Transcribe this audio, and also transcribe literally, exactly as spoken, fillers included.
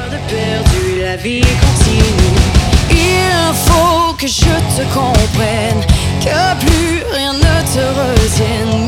de perdu, la vie continue. Il faut que je te comprenne, que plus rien ne te retienne.